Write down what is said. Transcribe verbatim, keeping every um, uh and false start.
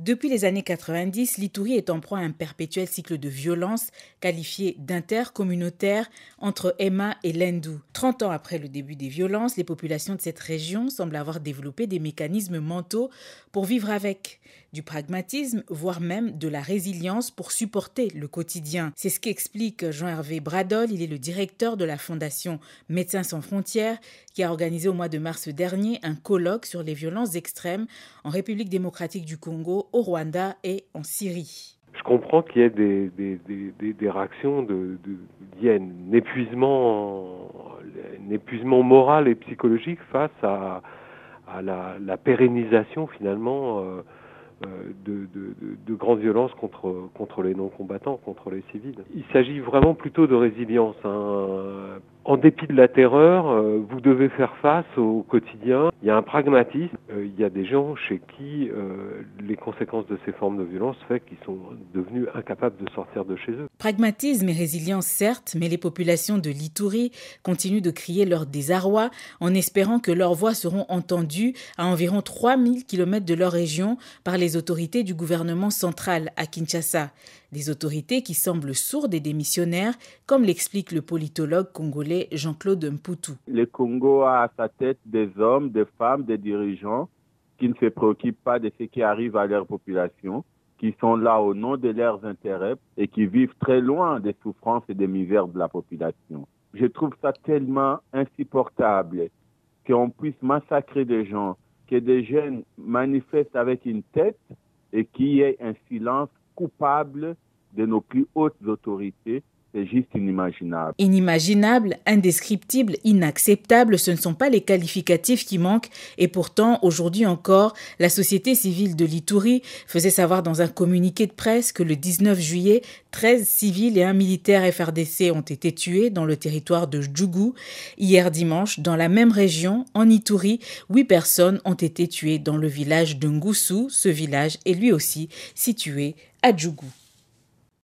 Depuis les années quatre-vingt-dix, l'Ituri est en proie à un perpétuel cycle de violence qualifié d'intercommunautaire entre Emma et Lendu. Trente ans après le début des violences, les populations de cette région semblent avoir développé des mécanismes mentaux pour vivre avec, du pragmatisme, voire même de la résilience pour supporter le quotidien. C'est ce qu'explique Jean-Hervé Bradol. Il est le directeur de la fondation Médecins sans frontières qui a organisé au mois de mars dernier un colloque sur les violences extrêmes en République démocratique du Congo, au Rwanda et en Syrie. Je comprends qu'il y ait des, des, des, des réactions, de, de, il y a un épuisement, un épuisement moral et psychologique face à, à la, la pérennisation finalement euh, de, de, de, de grandes violences contre, contre les non-combattants, contre les civils. Il s'agit vraiment plutôt de résilience. Hein. En dépit de la terreur, euh, vous devez faire face au quotidien. Il y a un pragmatisme. Euh, il y a des gens chez qui euh, les conséquences de ces formes de violence fait qu'ils sont devenus incapables de sortir de chez eux. Pragmatisme et résilience certes, mais les populations de l'Ituri continuent de crier leur désarroi en espérant que leurs voix seront entendues à environ trois mille kilomètres de leur région par les autorités du gouvernement central à Kinshasa. Des autorités qui semblent sourdes et démissionnaires, comme l'explique le politologue congolais Jean-Claude Mputu. Le Congo a à sa tête des hommes, des femmes, des dirigeants qui ne se préoccupent pas de ce qui arrive à leur population, qui sont là au nom de leurs intérêts et qui vivent très loin des souffrances et des misères de la population. Je trouve ça tellement insupportable qu'on puisse massacrer des gens, que des jeunes manifestent avec une tête et qu'il y ait un silence coupable de nos plus hautes autorités. C'est juste inimaginable. Inimaginable, indescriptible, inacceptable, ce ne sont pas les qualificatifs qui manquent. Et pourtant, aujourd'hui encore, la société civile de l'Ituri faisait savoir dans un communiqué de presse que le dix-neuf juillet, treize civils et un militaire F R D C ont été tués dans le territoire de Djougou. Hier dimanche, dans la même région, en Ituri, huit personnes ont été tuées dans le village de Ngoussou. Ce village est lui aussi situé à Djougou.